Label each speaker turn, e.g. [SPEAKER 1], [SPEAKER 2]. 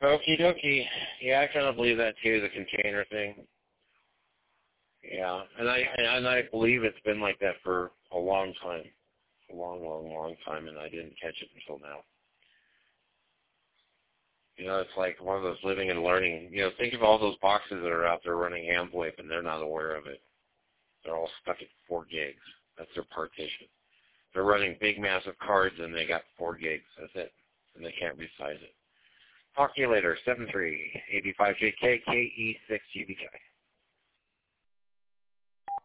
[SPEAKER 1] Okie dokie. Yeah, I kind of believe that too, the container thing. Yeah, and I believe it's been like that for a long time, a long time, and I didn't catch it until now. You know, it's like one of those living and learning. You know, think of all those boxes that are out there running AmVoIP, and they're not aware of it. They're all stuck at 4 gigs. That's their partition. They're running big, massive cards, and they got 4 gigs. That's it, and they can't resize it. Talk to you later. 7385JK KE6GBK.